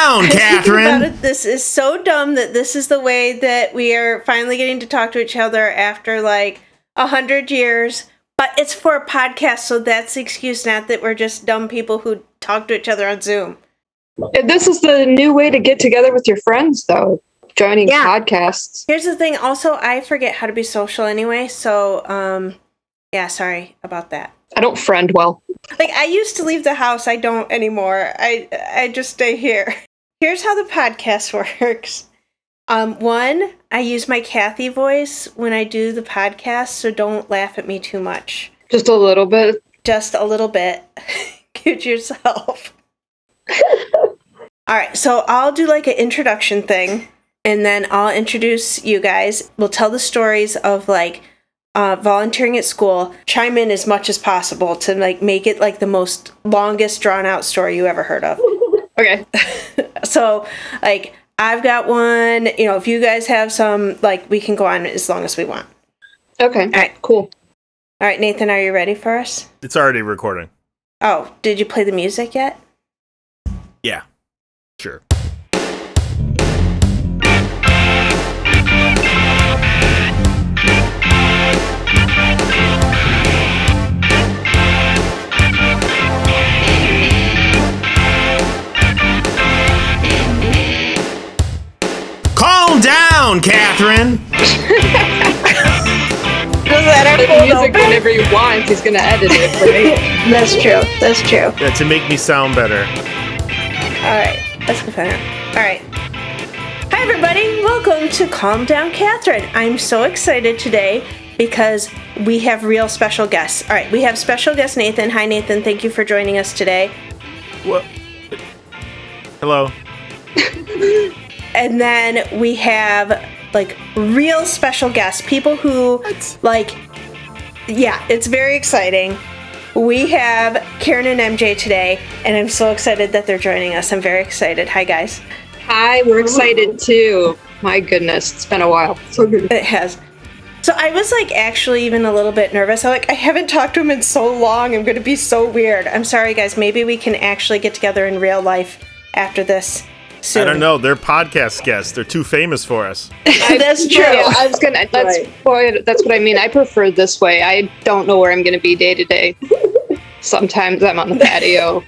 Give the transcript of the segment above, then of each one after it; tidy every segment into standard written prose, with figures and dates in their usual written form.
down, Catherine! This is so dumb that this is the way that we are finally getting to talk to each other after like 100 years. But it's for a podcast, so that's the excuse, not that we're just dumb people who talk to each other on Zoom. This is the new way to get together with your friends, though. Joining podcasts. Here's the thing. Also, I forget how to be social anyway, so, yeah, sorry about that. I don't friend well. Like, I used to leave the house. I don't anymore. I just stay here. Here's how the podcast works. One, I use my Kathy voice when I do the podcast, so don't laugh at me too much. Just a little bit? Just a little bit. Cute yourself. All right, so I'll do like an introduction thing, and then I'll introduce you guys. We'll tell the stories of like volunteering at school. Chime in as much as possible to like make it like the most longest drawn out story you ever heard of. Okay. So like I've got one, you know, if you guys have some, like we can go on as long as we want. Okay. All right, cool. All right, Nathan, are you ready for us? It's already recording. Oh, did you play the music yet? Yeah. Sure. Calm down, Catherine! Play the music whenever you want. He's gonna edit it, right? That's true. That's true. Yeah, to make me sound better. All right, let's go find out. All right. Hi, everybody. Welcome to Calm Down, Catherine. I'm so excited today because we have real special guests. All right, we have special guest Nathan. Hi, Nathan. Thank you for joining us today. What? Hello. And then we have like real special guests, people who like, yeah, it's very exciting. We have Karen and MJ today, and I'm so excited that they're joining us. I'm very excited. Hi, guys. Hi, we're excited too. My goodness, it's been a while. So good. It has. So I was like actually even a little bit nervous. I haven't talked to him in so long. I'm going to be so weird. I'm sorry, guys. Maybe we can actually get together in real life after this. Soon. I don't know. They're podcast guests. They're too famous for us. That's true. Yeah, I was gonna. That's what I mean. I prefer this way. I don't know where I'm gonna be day to day. Sometimes I'm on the patio.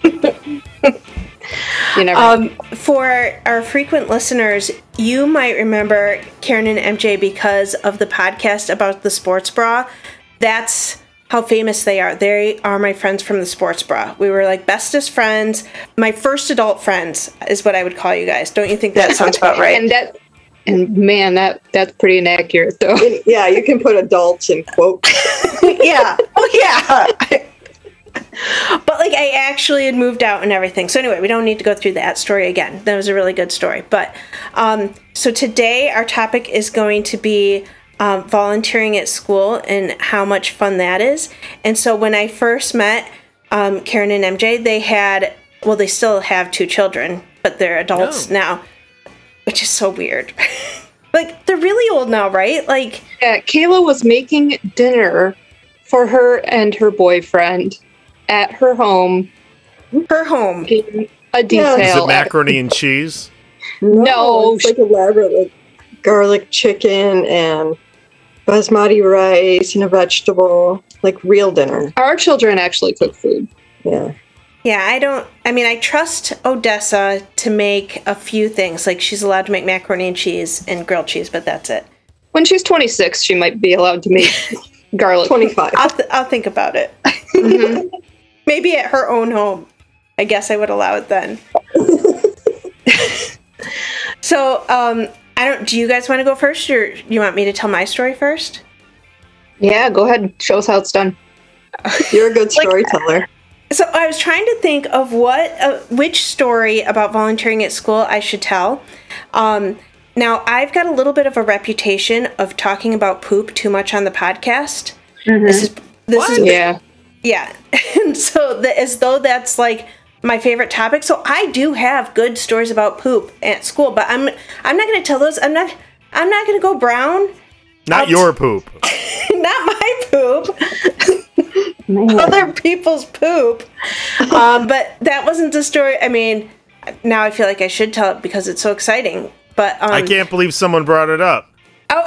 You never. For our frequent listeners, you might remember Karen and MJ because of the podcast about the sports bra. That's how famous they are. They are my friends from the sports bra. We were like bestest friends. My first adult friends is what I would call you guys. Don't you think that sounds about right? And man, that's pretty inaccurate though. Yeah, you can put adults in quotes. Yeah. Oh yeah. But like I actually had moved out and everything. So anyway, we don't need to go through that story again. That was a really good story. But so today our topic is going to be volunteering at school and how much fun that is. And so when I first met Karen and MJ, they still have 2 children, but they're adults now, which is so weird. Like, they're really old now, right? Like, yeah, Kayla was making dinner for her and her boyfriend at her home. Her home. In a detail. Is it macaroni and cheese? No. It's like elaborate, like garlic chicken and basmati rice and a vegetable, like real dinner. Our children actually cook food. Yeah. Yeah, I trust Odessa to make a few things. Like, she's allowed to make macaroni and cheese and grilled cheese, but that's it. When she's 26, she might be allowed to make garlic. 25. I'll think about it. Mm-hmm. Maybe at her own home. I guess I would allow it then. So, do you guys want to go first, or you want me to tell my story first? Yeah, go ahead. Show us how it's done. You're a good storyteller. So I was trying to think of which story about volunteering at school I should tell. Now, I've got a little bit of a reputation of talking about poop too much on the podcast. Mm-hmm. This is yeah. Yeah. And so as though that's like my favorite topic. So I do have good stories about poop at school, but I'm not going to tell those. I'm not going to go brown. Not your poop. Not my poop. Other people's poop. But that wasn't the story. I mean, now I feel like I should tell it because it's so exciting. But I can't believe someone brought it up. Oh.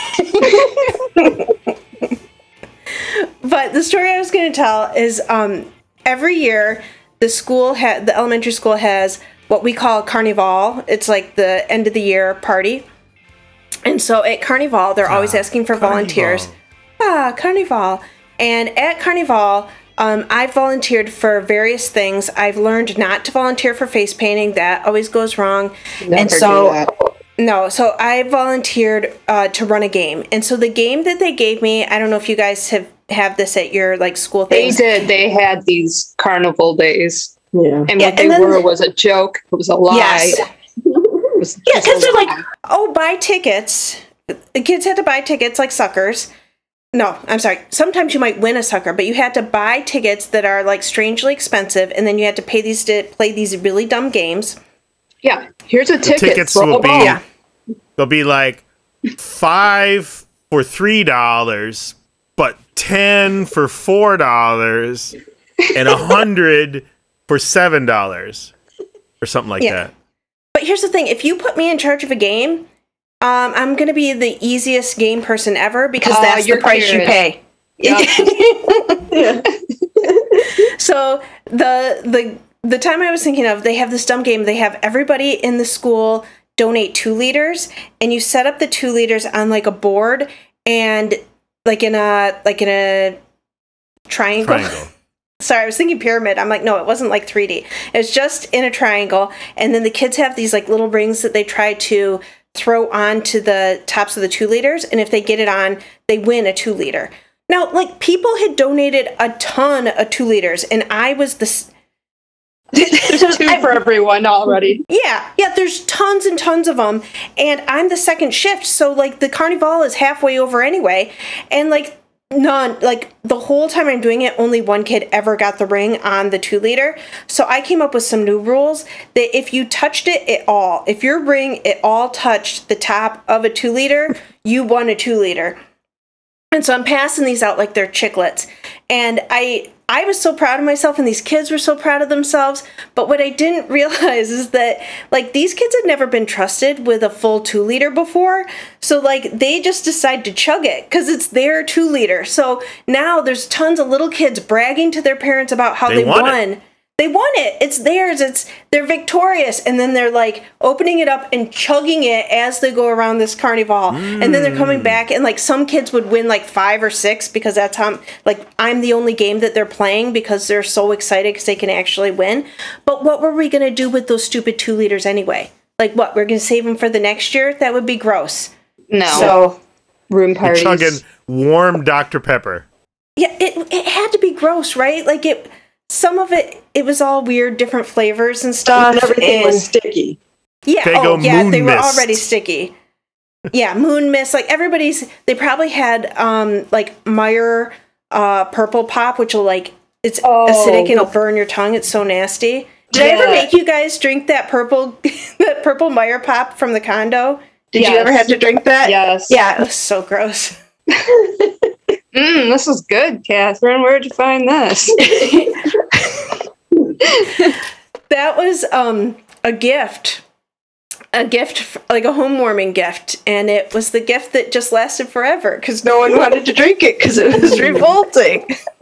But the story I was going to tell is every year the elementary school has what we call Carnival. It's like the end of the year party. And so at Carnival, they're always asking for volunteers. Carnival. And at Carnival, I've volunteered for various things. I've learned not to volunteer for face painting. That always goes wrong. Never do that. No, so I volunteered to run a game. And so the game that they gave me, I don't know if you guys have this at your like school things. They did. They had these carnival days. Yeah. And what they were was a joke. It was a lie. Yes. Yeah, because they're like, lie. buy tickets. The kids had to buy tickets like suckers. No, I'm sorry. Sometimes you might win a sucker, but you had to buy tickets that are like strangely expensive, and then you had to pay these to play these really dumb games. Yeah, here's a ticket. Tickets will be they'll be like $5 for $3, but $10 for $4, and $100 for $7, or something like that. But here's the thing: if you put me in charge of a game, I'm going to be the easiest game person ever because that's the price you pay. Yep. So the time I was thinking of, they have this dumb game. They have everybody in the school donate 2 liters, and you set up the 2 liters on like a board and like in a triangle. Sorry, I was thinking pyramid. I'm like, no, it wasn't like 3D. It was just in a triangle, and then the kids have these like little rings that they try to throw onto the tops of the 2 liters, and if they get it on, they win a 2 liter. Now, like, people had donated a ton of 2 liters, and I was the... There's 2 for everyone already. Yeah, there's tons and tons of them, and I'm the second shift, so, like, the Carnival is halfway over anyway, and, like, the whole time I'm doing it, only one kid ever got the ring on the 2 liter. So I came up with some new rules that if you touched if your ring at all touched the top of a 2 liter, you won a 2 liter. And so I'm passing these out like they're chiclets. And I was so proud of myself, and these kids were so proud of themselves. But what I didn't realize is that, like, these kids had never been trusted with a full 2 liter before. So, like, they just decide to chug it because it's their 2 liter. So now there's tons of little kids bragging to their parents about how they won. They won it. It's theirs. They're victorious. And then they're like opening it up and chugging it as they go around this carnival. And then they're coming back, and like some kids would win like 5 or 6 because that's how, like, I'm the only game that they're playing because they're so excited because they can actually win. But what were we going to do with those stupid 2 liters anyway? Like, what? We're going to save them for the next year? That would be gross. No. So, room parties. You're chugging warm Dr. Pepper. Yeah, it had to be gross, right? Like, some of it was all weird, different flavors and stuff. And everything was sticky. Yeah, Moon they were Mist. already sticky. Yeah, Moon Mist. Like, they probably had, like, Meyer Purple Pop, which will, like, it's acidic and it'll burn your tongue. It's so nasty. Did I ever make you guys drink that purple Meyer Pop from the condo? Did you ever have to drink that? Yes. Yeah, it was so gross. This is good, Catherine. Where'd you find this? That was a gift. Like a homewarming gift, and it was the gift that just lasted forever because no one wanted to drink it because it was revolting.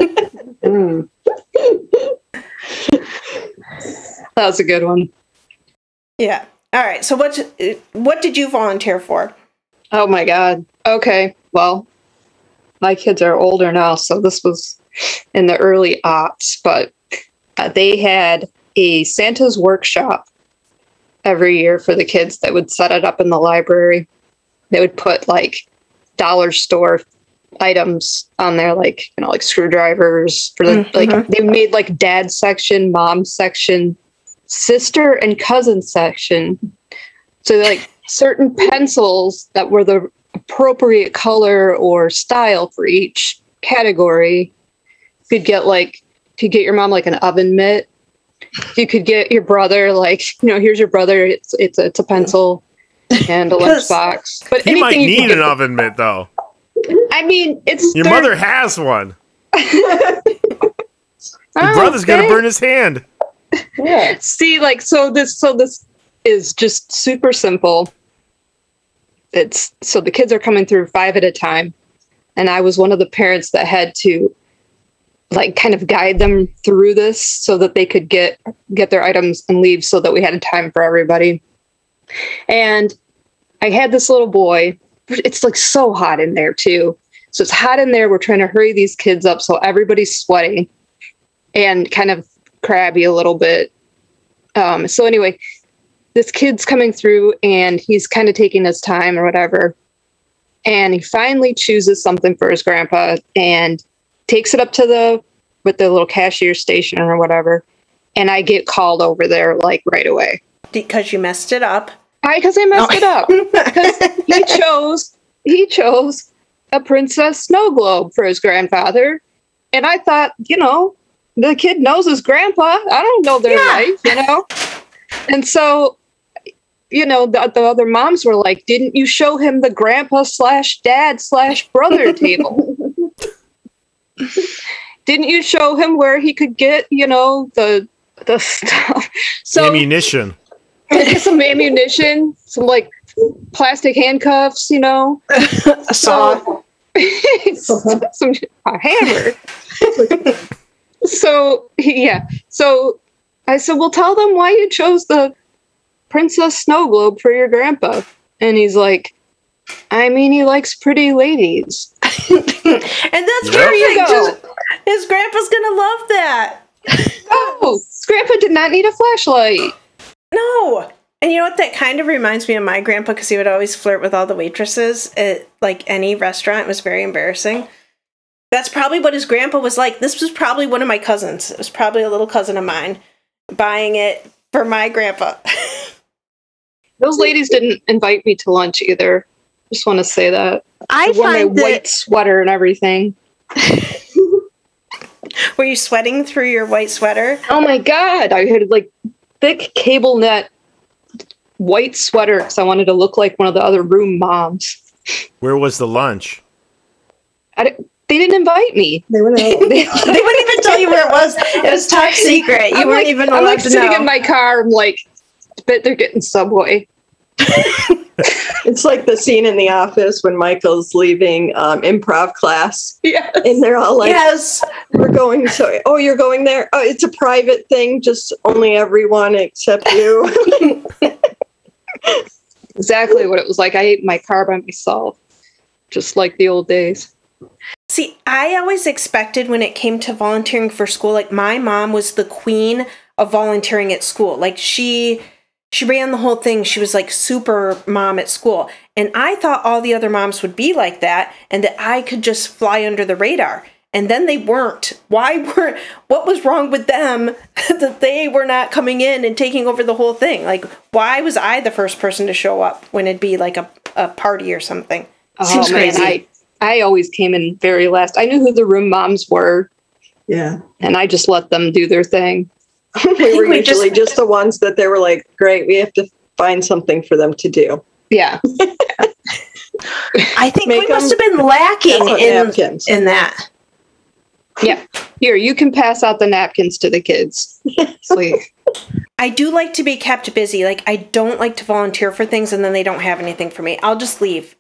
That was a good one. Yeah. All right. So what did you volunteer for? Oh my God. Okay. Well, my kids are older now, so this was in the early aughts, but they had a Santa's workshop every year for the kids that would set it up in the library. They would put like dollar store items on there, like, you know, like screwdrivers for the like they made like dad section, mom section, sister and cousin section. So like certain pencils that were the appropriate color or style for each category. You could get your mom like an oven mitt. You could get your brother, like, you know, here's your brother. It's a pencil and a lunchbox. But He might need an oven mitt, though. I mean, Your mother has one. Your brother's going to burn his hand. Yeah. See, like, so this is just super simple. It's so the kids are coming through 5 at a time, and I was one of the parents that had to like kind of guide them through this so that they could get their items and leave so that we had time for everybody. And I had this little boy. It's like so hot in there too. So it's hot in there. We're trying to hurry these kids up so everybody's sweating and kind of crabby a little bit. So anyway, this kid's coming through and he's kind of taking his time or whatever. And he finally chooses something for his grandpa and takes it up to the little cashier station or whatever. And I get called over there like right away. Because you messed it up. Because I messed it up. Because he chose a Princess Snow Globe for his grandfather. And I thought, the kid knows his grandpa. I don't know their life, And so, the other moms were like, didn't you show him the grandpa/dad/brother table? Didn't you show him where he could get, the stuff? So ammunition. Get some ammunition, some like plastic handcuffs, A saw. A hammer. So I said, well, tell them why you chose the Princess Snow Globe for your grandpa. And he's like, I mean, he likes pretty ladies. And that's where you go. His grandpa's gonna love that. Oh, grandpa did not need a flashlight. No. And you know what? That kind of reminds me of my grandpa, because he would always flirt with all the waitresses at like any restaurant. It was very embarrassing. That's probably what his grandpa was like. This was probably one of my cousins. It was probably a little cousin of mine buying it for my grandpa. Those ladies didn't invite me to lunch either. Just want to say that. I wore my find white sweater and everything. Were you sweating through your white sweater? Oh my God. I had like thick cable net white sweater because I wanted to look like one of the other room moms. Where was the lunch? They didn't invite me. They wouldn't even tell you where it was. It was top secret. You weren't even allowed I'm like to sitting know. in my car. I'm like, I bet they're getting Subway. It's like the scene in The Office when Michael's leaving improv class. Yeah. And they're all like, Yes. we're going. So, oh, you're going there? Oh, it's a private thing. Just only everyone except you. Exactly what it was like. I ate my car by myself, just like the old days. See, I always expected when it came to volunteering for school, like my mom was the queen of volunteering at school. Like she ran the whole thing. She was like super mom at school. And I thought all the other moms would be like that and that I could just fly under the radar. And then they weren't. What was wrong with them that they were not coming in and taking over the whole thing? Like, why was I the first person to show up when it'd be like a party or something? Seems crazy. I always came in very last. I knew who the room moms were. Yeah. And I just let them do their thing. We were usually just the ones that they were like, great, we have to find something for them to do. Yeah. I think Make we must have them been lacking napkins. in that. Yeah. Here, you can pass out the napkins to the kids. Sleep. I do like to be kept busy. Like, I don't like to volunteer for things and then they don't have anything for me. I'll just leave.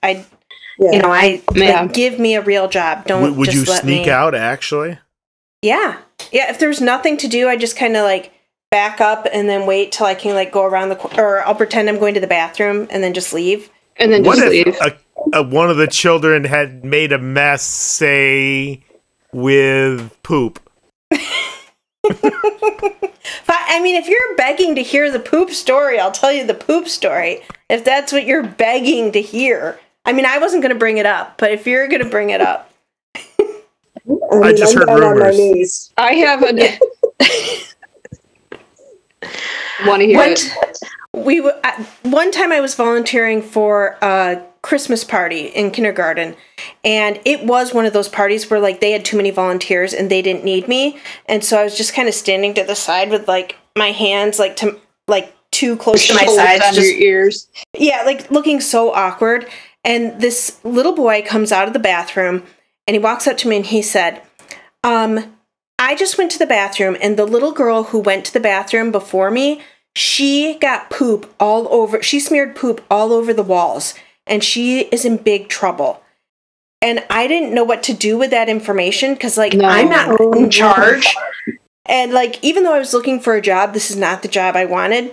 Give me a real job. Don't Would just you let sneak me... out, actually? Yeah. Yeah, if there's nothing to do, I just kind of like back up and then wait till I can like go around or I'll pretend I'm going to the bathroom and then just leave. And then just leave. If one of the children had made a mess, say, with poop? I mean, if you're begging to hear the poop story, I'll tell you the poop story. If that's what you're begging to hear. I mean, I wasn't going to bring it up, but if you're going to bring it up. I just heard I'm rumors. on my knees. I have a... Want to hear it? One time I was volunteering for a Christmas party in kindergarten, and it was one of those parties where like they had too many volunteers and they didn't need me, and so I was just kind of standing to the side with like my hands too close to my sides, on your ears. Yeah, like looking so awkward. And this little boy comes out of the bathroom and he walks up to me and he said, I I just went to the bathroom, and the little girl who went to the bathroom before me, she got poop all over. She smeared poop all over the walls, and she is in big trouble. And I didn't know what to do with that information because, like, I'm not in charge. And, like, even though I was looking for a job, this is not the job I wanted.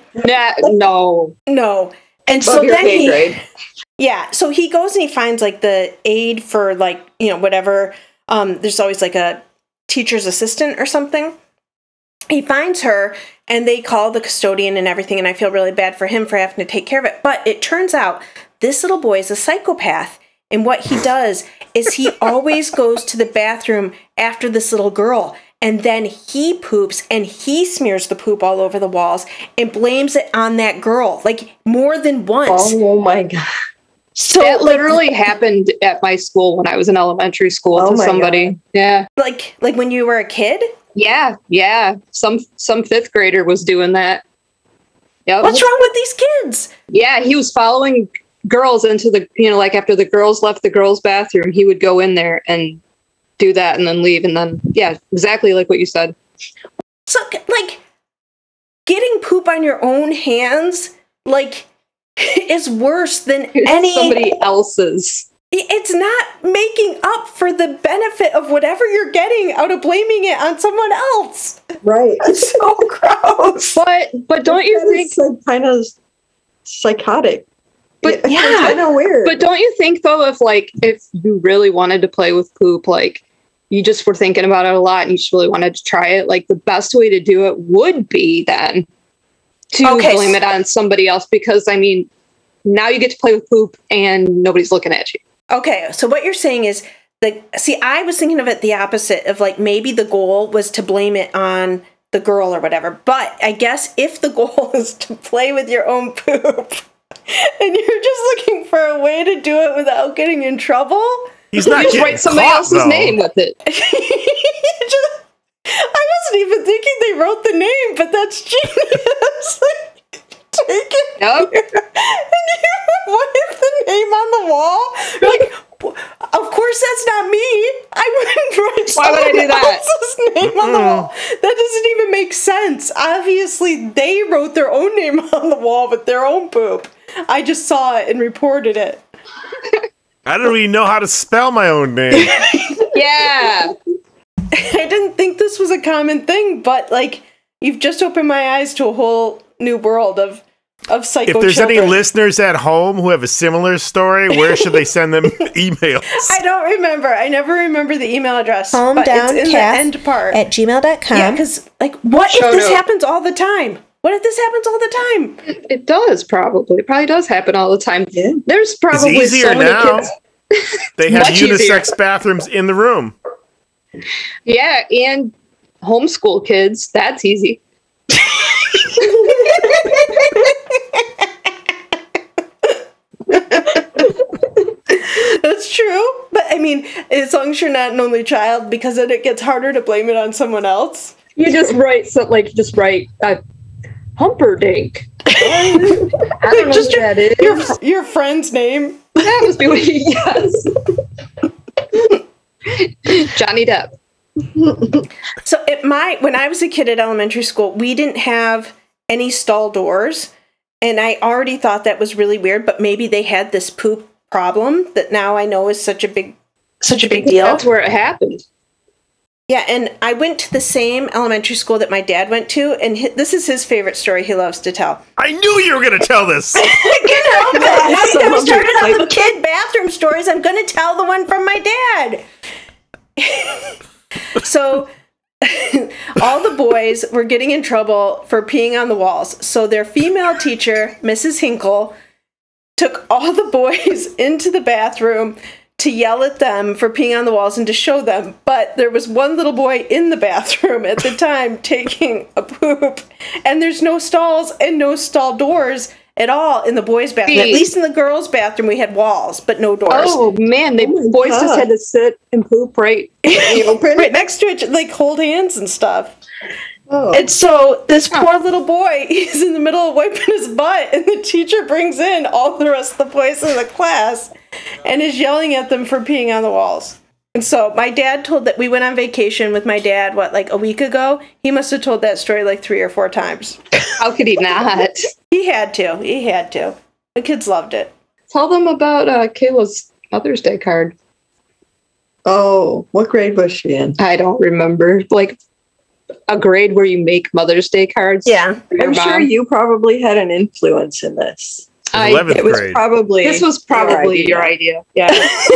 No. And so then so he goes and he finds, like, the aide for, like, you know, whatever. There's always, like, a teacher's assistant or something. He finds her, and they call the custodian and everything, and I feel really bad for him for having to take care of it. But it turns out this little boy is a psychopath. And what he does is he always goes to the bathroom after this little girl. And then he poops and he smears the poop all over the walls and blames it on that girl, like more than once. Oh my God. So it literally happened at my school when I was in elementary school to somebody. God. Yeah. Like when you were a kid? Yeah. Some fifth grader was doing that. Yep. What's wrong with these kids? Yeah, he was following girls into the, you know, like after the girls left the girls' bathroom, he would go in there and do that and then leave. And then, yeah, exactly like what you said. So, like, getting poop on your own hands, like, is worse than somebody else's. It's not making up for the benefit of whatever you're getting out of blaming it on someone else. Right. It's so gross. But don't you think it's like kind of psychotic? But yeah, it's kind of weird. But don't you think though, if you really wanted to play with poop, like you just were thinking about it a lot and you just really wanted to try it, like the best way to do it would be then to blame it on somebody else, because I mean, now you get to play with poop and nobody's looking at you. Okay, so what you're saying is I was thinking of it the opposite of, like, maybe the goal was to blame it on the girl or whatever. But I guess if the goal is to play with your own poop and you're just looking for a way to do it without getting in trouble, he's not just write somebody else's name with it. I wasn't even thinking they wrote the name, but that's genius. Take it. Yep. And you wiped the name on the wall. You're like, of course that's not me. I wouldn't write someone else's name on the wall. That doesn't even make sense. Obviously, they wrote their own name on the wall with their own poop. I just saw it and reported it. I don't even know how to spell my own name. Yeah. I didn't think this was a common thing, but, like, you've just opened my eyes to a whole new world of psycho If there's children. any listeners at home who have a similar story, where should they send them emails? I don't remember. I never remember the email address. But it's in the end part. at gmail.com. Yeah, because, like, what if this happens all the time? What if this happens all the time? It does probably. It probably does happen all the time. Yeah. There's probably it's easier so many now. kids. They have Much unisex easier. bathrooms in the room. Yeah, and homeschool kids. That's easy. That's true. But, I mean, as long as you're not an only child, because then it gets harder to blame it on someone else. You just write Humperdinck. I don't know Just what that is. Your friend's name. That must be what yes. Johnny Depp. So when I was a kid at elementary school, we didn't have any stall doors, and I already thought that was really weird, but maybe they had this poop problem that now I know is such a big deal. That's where it happened. Yeah, and I went to the same elementary school that my dad went to, and this is his favorite story he loves to tell. I knew you were going to tell this. I started out with kid bathroom stories. I'm going to tell the one from my dad. So all the boys were getting in trouble for peeing on the walls. So their female teacher, Mrs. Hinkle, took all the boys into the bathroom to yell at them for peeing on the walls and to show them. But there was one little boy in the bathroom at the time taking a poop, and there's no stalls and no stall doors at all in the boys' bathroom. At least in the girls' bathroom, we had walls, but no doors. Oh man, boys just had to sit and poop right right next to it, like hold hands and stuff. Oh. And so this poor little boy, he's in the middle of wiping his butt, and the teacher brings in all the rest of the boys in the class and is yelling at them for peeing on the walls. And so my dad told that we went on vacation with my dad, like a week ago? He must have told that story like 3 or 4 times. How could he not? He had to. The kids loved it. Tell them about Kayla's Mother's Day card. Oh, what grade was she in? I don't remember. Like a grade where you make Mother's Day cards. Yeah. for your I'm sure mom. you probably had an influence in this. 11th It was grade. probably This was probably your idea. Yeah.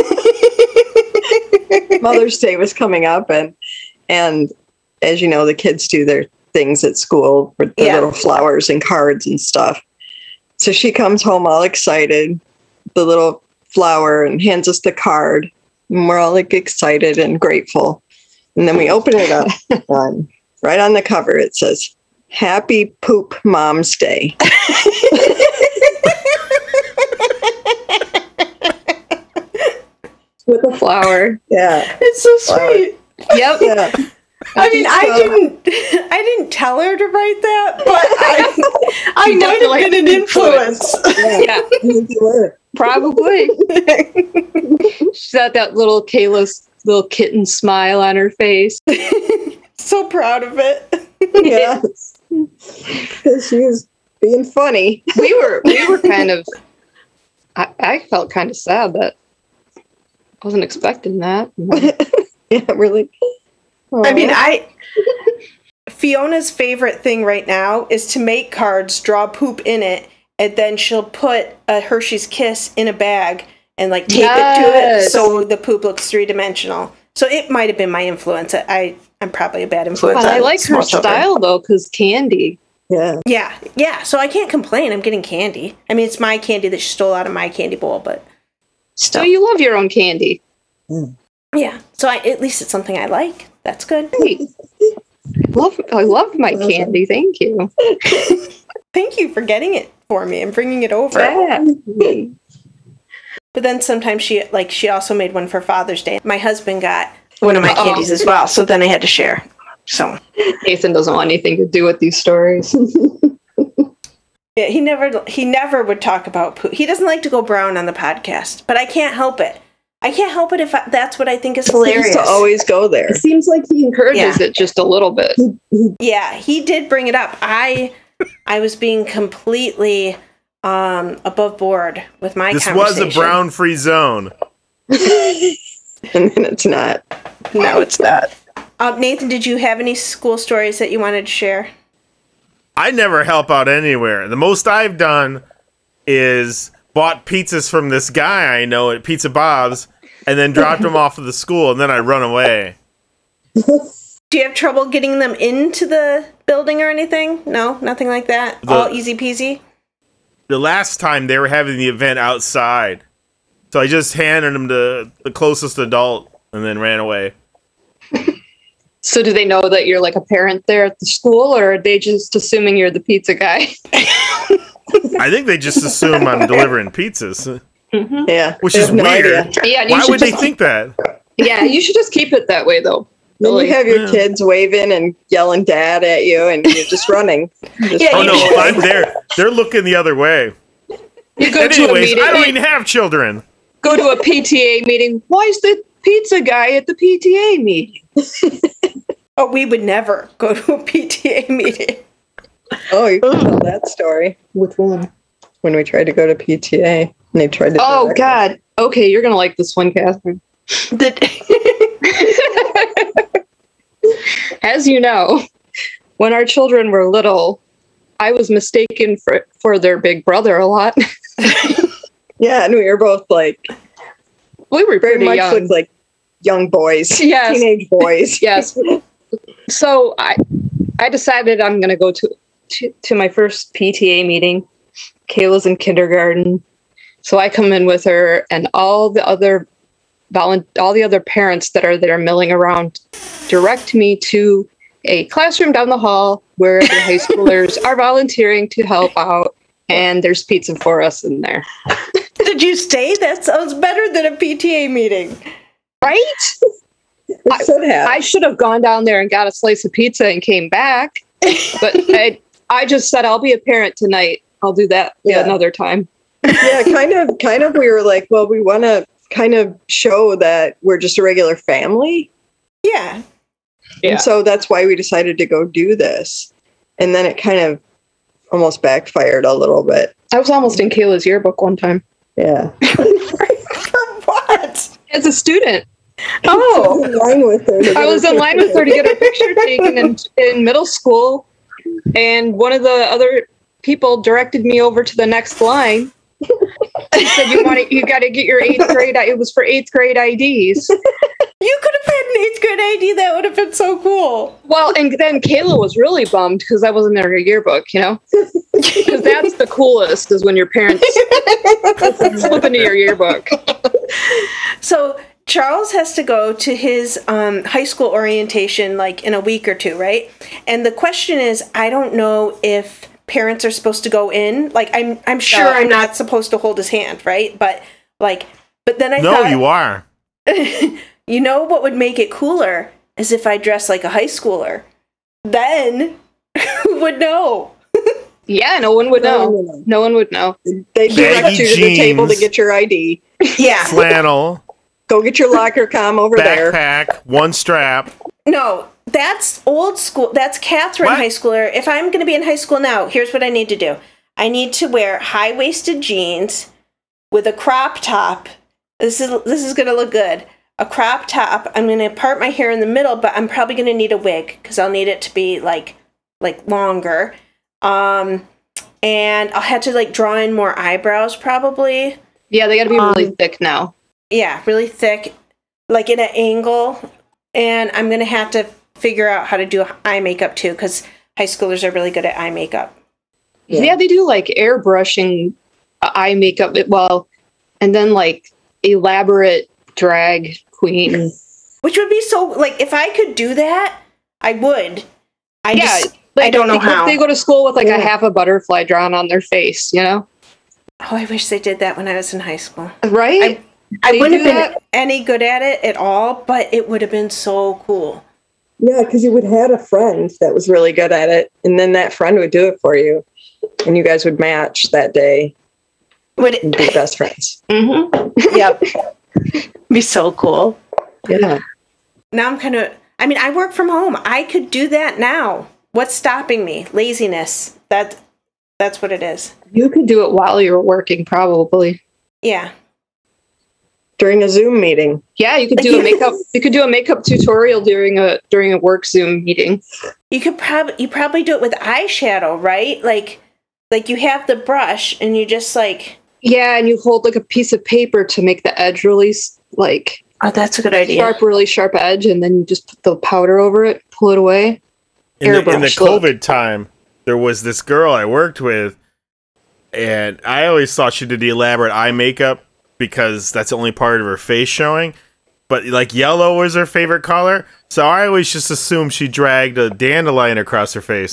Mother's Day was coming up, and as you know, the kids do their things at school with the little flowers and cards and stuff. So she comes home all excited, the little flower, and hands us the card, and we're all like excited and grateful. And then we open it up, and right on the cover it says, "Happy Poop Mom's Day." With a flower. Yeah. It's so sweet. Yep. Yeah. I mean, I didn't tell her to write that, but I might have been an influence. Yeah. You were. Probably. She's got that little Kayla's little kitten smile on her face. So proud of it. Yes. Because she was being funny. We were kind of. I felt kind of sad that I wasn't expecting that. Yeah, really. I mean, Fiona's favorite thing right now is to make cards, draw poop in it, and then she'll put a Hershey's Kiss in a bag and like tape it to it so the poop looks 3-dimensional. So it might have been my influence. I'm probably a bad influence. But I on like her small children. style though, because candy. Yeah. Yeah. So I can't complain. I'm getting candy. I mean, it's my candy that she stole out of my candy bowl, but So you love your own candy. yeah. So at least it's something I like. That's good. Hey, I love my candy. Thank you. Thank you for getting it for me and bringing it over. Yeah. But then sometimes she also made one for Father's Day. My husband got one of my candies as well, so then I had to share. So Nathan doesn't want anything to do with these stories. yeah, he never would talk about poop. He doesn't like to go brown on the podcast, but I can't help it. I can't help it if that's what I think is He hilarious. used to always go there. It seems like he encourages it just a little bit. Yeah, he did bring it up. I was being completely above board with my This conversation. was a brown-free zone. And then it's not. No, it's not. Nathan, did you have any school stories that you wanted to share? I never help out anywhere. The most I've done is bought pizzas from this guy I know at Pizza Bob's and then dropped them off at the school, and then I run away. Do you have trouble getting them into the building or anything? No, nothing like that? All easy peasy? The last time they were having the event outside, so I just handed them to the closest adult and then ran away. So do they know that you're like a parent there at the school, or are they just assuming you're the pizza guy? I think they just assume I'm delivering pizzas, Yeah. which They is have no weird. idea. Yeah, and you Why should would they just- think that? Yeah, you should just keep it that way though. Then Really. you have your Yeah. kids waving and yelling "Dad" at you, and you're just running. Just Yeah, Oh you no, should. if I'm there, they're looking the other way. You go And to a anyways, meeting. I don't even have children. Go to a PTA meeting. Why is the pizza guy at the PTA meeting? Oh, we would never go to a PTA meeting. Oh, you can tell that story. Which one? When we tried to go to PTA, and they tried to. Oh direct God. Okay, you're gonna like this one, Catherine. As you know, when our children were little, I was mistaken for their big brother a lot. us. Yeah, and we were both like We were very pretty much young. looked like young boys, Yes. teenage boys. Yes. So I decided I'm going to go to my first PTA meeting. Kayla's in kindergarten, so I come in with her, and all the other parents that are there milling around direct me to a classroom down the hall where the high schoolers are volunteering to help out, and there's pizza for us in there. Did you stay? That sounds better than a PTA meeting. Right? We should have. I should have gone down there and got a slice of pizza and came back. But I just said, I'll be a parent tonight. I'll do that Yeah. another time. Yeah, kind of. We were like, well, we want to kind of show that we're just a regular family. Yeah. And so that's why we decided to go do this. And then it kind of almost backfired a little bit. I was almost in Kayla's yearbook one time. Yeah. For what? As a student. Oh. I was in line with her to get her picture taken in middle school. And one of the other people directed me over to the next line. He said, you got to get your 8th grade. It was for 8th grade IDs. You could have had an 8th grade ID. That would have been so cool. Well, and then Kayla was really bummed because I wasn't in her yearbook, you know? Because that's the coolest, is when your parents slip into your yearbook. So Charles has to go to his high school orientation like in a week or two, right? And the question is, I don't know if parents are supposed to go in. Like, I'm sure I'm not supposed to hold his hand, right? But then I thought, you are. You know what would make it cooler is if I dress like a high schooler. Then who would know? Yeah, no one would know. No one would know. They direct you to the table to get your ID. Yeah. Flannel. Go get your locker comm over there. Backpack, one strap. No, that's old school. That's Catherine high schooler. If I'm going to be in high school now, here's what I need to do. I need to wear high-waisted jeans with a crop top. This is going to look good. A crop top. I'm going to part my hair in the middle, but I'm probably going to need a wig because I'll need it to be like longer. And I'll have to like draw in more eyebrows probably. Yeah, they got to be really thick now. Yeah, really thick, like in an angle. And I'm going to have to figure out how to do eye makeup too, because high schoolers are really good at eye makeup. Yeah, they do like airbrushing eye makeup. And then like elaborate drag queen. Which would be so, like, if I could do that, I would. I don't know how. They go to school with like a half a butterfly drawn on their face, you know? Oh, I wish they did that when I was in high school. Right? I wouldn't have been any good at it at all, but it would have been so cool. Yeah, because you would have a friend that was really good at it, and then that friend would do it for you, and you guys would match that day. Would it be best friends? Mm-hmm. Yep. Be so cool. Yeah. Now I work from home. I could do that now. What's stopping me? Laziness. That's what it is. You could do it while you're working, probably. Yeah. During a Zoom meeting. Yeah, you could do a makeup. You could do a makeup tutorial during a work Zoom meeting. You probably do it with eyeshadow, right? Like you have the brush and you just like. Yeah, and you hold like a piece of paper to make the edge really like. Oh, that's a good idea. Really sharp edge, and then you just put the powder over it, pull it away. In the COVID time, there was this girl I worked with, and I always thought she did the elaborate eye makeup because that's the only part of her face showing. But like yellow was her favorite color, so I always just assumed she dragged a dandelion across her face.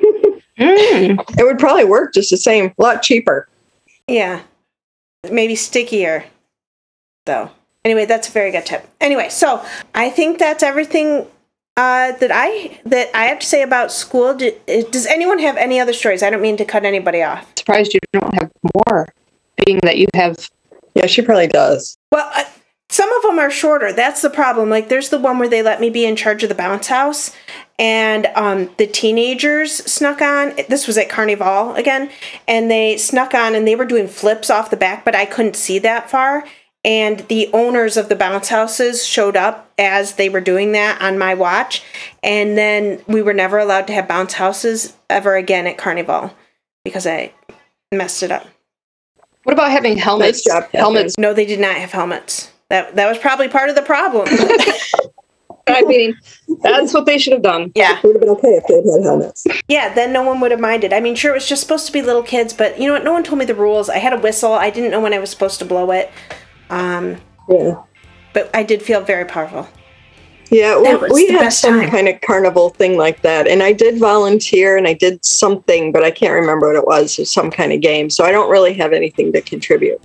It would probably work just the same, a lot cheaper. Yeah, maybe stickier, though. Anyway, that's a very good tip. Anyway, so I think that's everything that I have to say about school. Does anyone have any other stories? I don't mean to cut anybody off. Surprised you don't have more, being that you have. Yeah, she probably does. Well, some of them are shorter. That's the problem. Like, there's the one where they let me be in charge of the bounce house, and the teenagers snuck on. This was at Carnival again, and they snuck on, and they were doing flips off the back, but I couldn't see that far. And the owners of the bounce houses showed up as they were doing that on my watch. And then we were never allowed to have bounce houses ever again at Carnival because I messed it up. What about having helmets? Nice job, helmets. No, they did not have helmets. That was probably part of the problem. I mean, that's what they should have done. Yeah. It would have been okay if they'd had helmets. Yeah, then no one would have minded. I mean, sure, it was just supposed to be little kids, but you know what? No one told me the rules. I had a whistle. I didn't know when I was supposed to blow it. Yeah. But I did feel very powerful. Yeah, we had some kind of carnival thing like that. And I did volunteer and I did something, but I can't remember what it was. It was some kind of game. So I don't really have anything to contribute.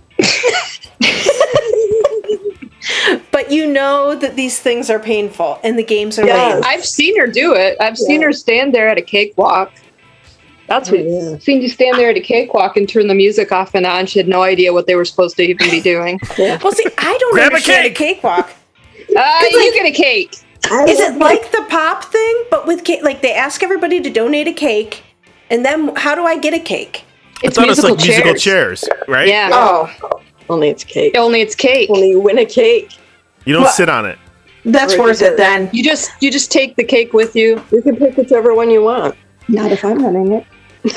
But you know that these things are painful and the games are lame. I've seen her do it. I've seen her stand there at a cakewalk. That's what seen you stand there at a cakewalk and turn the music off and on. She had no idea what they were supposed to even be doing. Well, see, I don't Grab a understand a cake. cakewalk. You get a cake. Is it like the pop thing, but with cake? Like they ask everybody to donate a cake, and then how do I get a cake? I thought it's like musical chairs, right? Yeah. Oh, only it's cake. Only it's cake. Only you win a cake. You don't sit on it. That's worth it then. You just take the cake with you. You can pick whichever one you want. Not if I'm running it.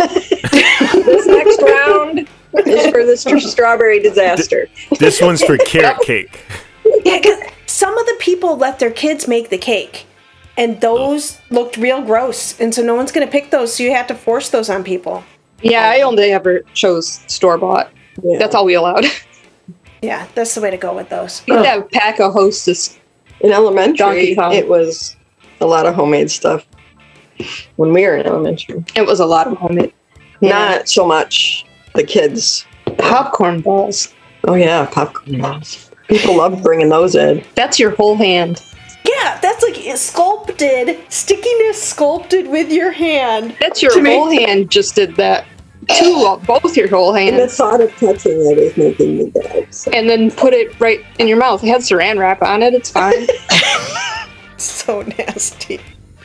This next round is for the strawberry disaster. This one's for carrot cake. Yeah, because some of the people let their kids make the cake, and those looked real gross, and so no one's going to pick those, so you have to force those on people. Yeah, I only ever chose store-bought. Yeah. That's all we allowed. Yeah, that's the way to go with those. You could have pack a Hostess. In elementary, Donkey Kong. it was a lot of homemade stuff. When we were in elementary, It was a lot of homemade. not so much the kids. Popcorn balls. Oh yeah, popcorn balls. People love bringing those in. That's your whole hand. Yeah, that's like sculpted, stickiness sculpted with your hand. That's your To me- whole hand just did that. Both your whole And the hands. thought of touching it is making me bad. So. And then put it right in your mouth. It had saran wrap on it. It's fine. So nasty.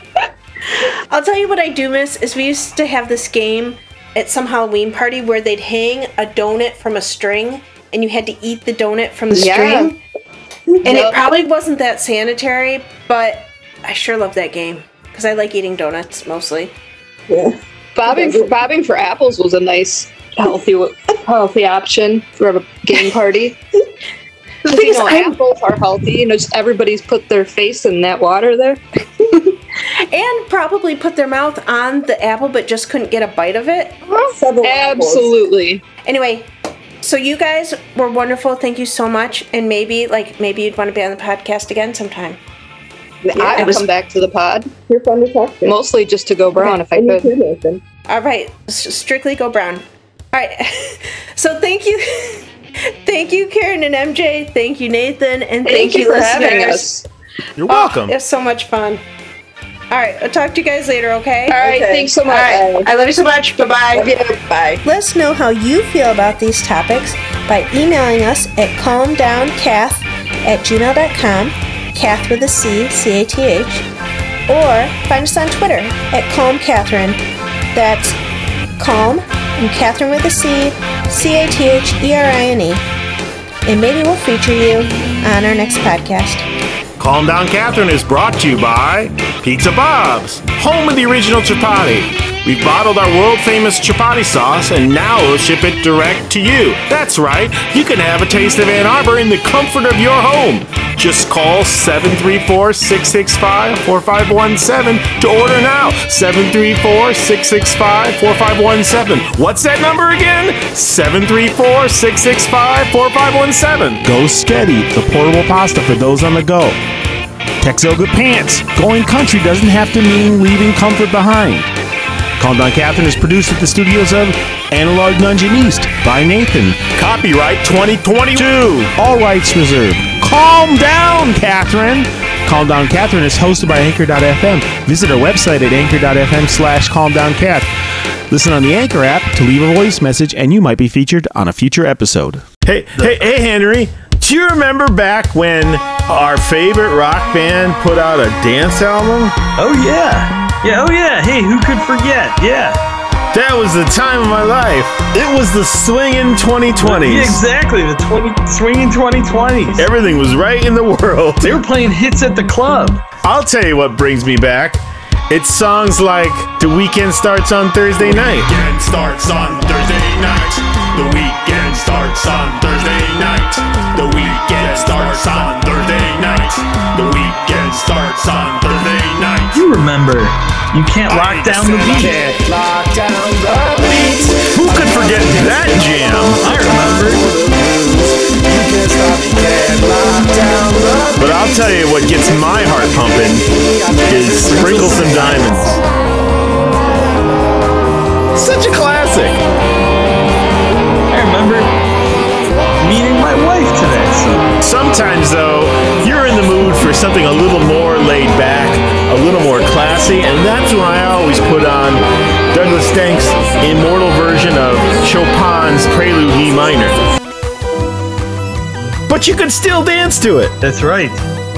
I'll tell you what I do miss is we used to have this game at some Halloween party where they'd hang a donut from a string and you had to eat the donut from the Yeah. string. And it Yep. probably wasn't that sanitary, but I sure love that game because I like eating donuts mostly. Yeah. Bobbing for apples was a nice, healthy option for a game party. The 'Cause, thing you is, know, apples are healthy. Just everybody's put their face in that water there. and probably put their mouth on the apple but just couldn't get a bite of it. Several apples. Absolutely. Anyway, so you guys were wonderful. Thank you so much. And maybe you'd want to be on the podcast again sometime. I would come back to the pod, You're fun to talk to. mostly just to go brown if I And you could. too, Nathan. All right, strictly go brown. All right, so thank you, thank you, Karen and MJ. Thank you, Nathan, and thank you, for listeners. having us. You're welcome. It was so much fun. All right, I'll talk to you guys later. Okay. All right, Okay. thanks so All much. right. I love you so much. Bye bye. Okay, bye. Let us know how you feel about these topics by emailing us at calmdowncath@gmail.com, Cath with a C, C-A-T-H, or find us on Twitter at calmcatherine. That's calm and Catherine with a C, C-A-T-H-E-R-I-N-E. And maybe we'll feature you on our next podcast. Calm Down Catherine is brought to you by Pizza Bob's, home of the original chapati. We've bottled our world-famous chapati sauce, and now we'll ship it direct to you. That's right, you can have a taste of Ann Arbor in the comfort of your home. Just call 734-665-4517 to order now. 734-665-4517. What's that number again? 734-665-4517. Go Sketty, the portable pasta for those on the go. Texoga Pants. Going country doesn't have to mean leaving comfort behind. Calm Down Catherine is produced at the studios of Analog Dungeon East by Nathan. Copyright 2022. All rights reserved. Calm down, Catherine. Calm Down Catherine is hosted by Anchor.fm. Visit our website at anchor.fm/calmdowncath. Listen on the Anchor app to leave a voice message, and you might be featured on a future episode. Hey, Henry. Do you remember back when our favorite rock band put out a dance album? Oh yeah. Hey, who could forget? Yeah. That was the time of my life. It was the swinging 2020s. Yeah, exactly. The swinging 2020s. Everything was right in the world. They were playing hits at the club. I'll tell you what brings me back. It's songs like The Weekend Starts on Thursday Night. Weekend starts on Thursday night. The weekend starts on Thursday night. The weekend starts on Thursday night. The weekend starts on Thursday night. You remember, you can't lock down the beat. Can't lock down the beat. Who could forget that jam? I remember. You can't stop, you can't lock down the But I'll tell you what gets my heart pumping is Sprinkle Some Diamonds. Such a classic. I remember meeting my wife to that song. Sometimes, though, you're in the mood for something a little more laid back, a little more classic. See, and that's when I always put on Douglas Stank's immortal version of Chopin's Prelude in E minor. But you could still dance to it. That's right.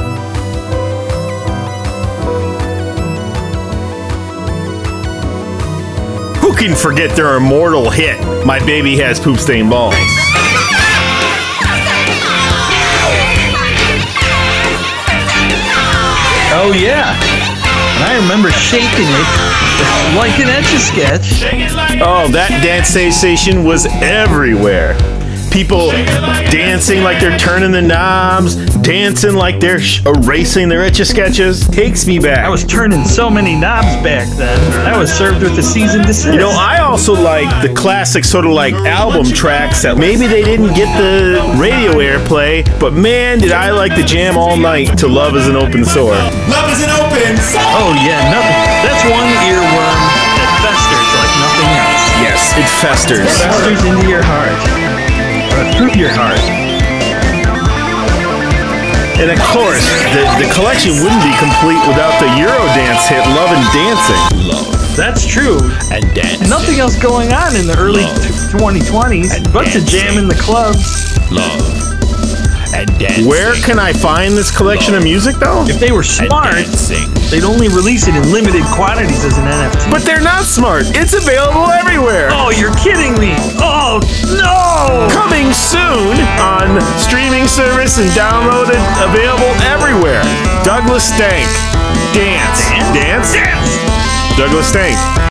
Who can forget their immortal hit, My Baby Has Poop Stained Balls? Oh yeah. And I remember shaking it like an Etch-a-Sketch. Oh, that dance station was everywhere. People dancing like they're turning the knobs, dancing like they're erasing their Etch-a-Sketches. Takes me back. I was turning so many knobs back then. I was served with a cease and desist. You know, I also like the classic sort of like album tracks that maybe they didn't get the radio airplay, but man, did I like to jam all night to Love is an Open Sore. Love is an open sore. Oh yeah, nothing. That's one earworm that festers like nothing else. Yes, it festers. Festers into your heart. Through your heart. And of course, the collection wouldn't be complete without the Eurodance hit Love and Dancing. Love That's true. and dance. Nothing else going on in the early 2020s but to jam in the clubs. Love and dance. Where can I find this collection of music though? If they were smart, dancing. they'd only release it in limited quantities as an NFT. But they're not smart. It's available everywhere. Oh, you're kidding me! Oh no! Coming soon on streaming service and downloaded, available everywhere. Douglas Stank. Dance. Dance? Dance! Douglas Stank.